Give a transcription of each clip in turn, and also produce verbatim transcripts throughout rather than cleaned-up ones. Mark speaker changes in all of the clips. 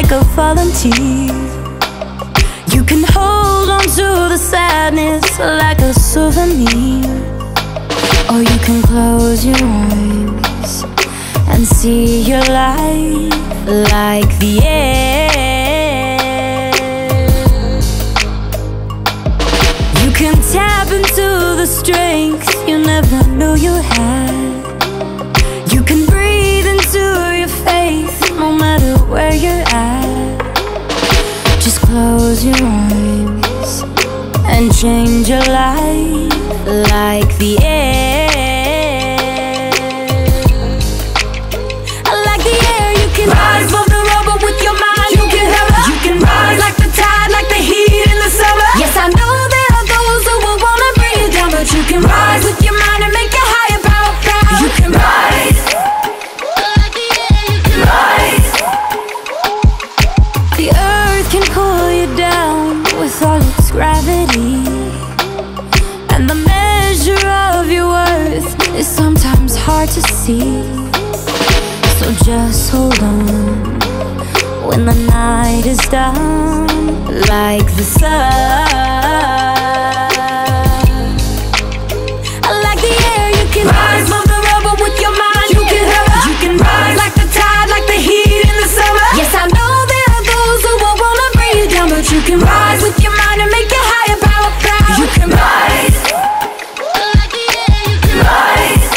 Speaker 1: like a volunteer. You can hold on to the sadness like a souvenir, or you can close your eyes and see your life like the air. You can tap into the strength you never knew you had. You can breathe into your faith no matter where you're at. Just close your eyes and change your life like the air. Like the air, you can rise above the rubble with your mind. You can hover, you can rise like the tide, like the heat in the summer. Yes, I know there are those who will wanna bring you down, but you can rise with your mind and make your higher power proud. You can rise. Like the air, you can rise. The earth can pull you down with all its gravity, and the measure of your worth is sometimes hard to see. So just hold on when the night is done, like the sun. Like the air, you can rise above the rubble with your mind. You can hover, you can rise like the tide, like the heat in the summer. Yes, I know there are those who will wanna bring you down, but you can rise with your mind and make your higher power proud. You can rise. Like the air, you can rise.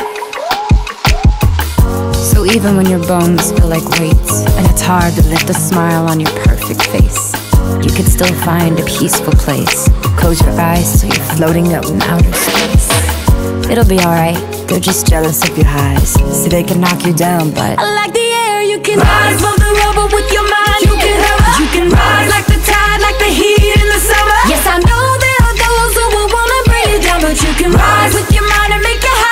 Speaker 2: So even when your bones feel like weights and it's hard to lift a smile on your perfect face, you can still find a peaceful place. Close your eyes so you're floating up in outer space. It'll be alright, they're just jealous of your highs, so they can knock you down, but
Speaker 1: Like the air, you can rise above the rubble with your mind. You can hover, you can rise like the tide, like the heat in the summer. Yes, I know there are those who will wanna bring you down, but you can rise with your mind and make your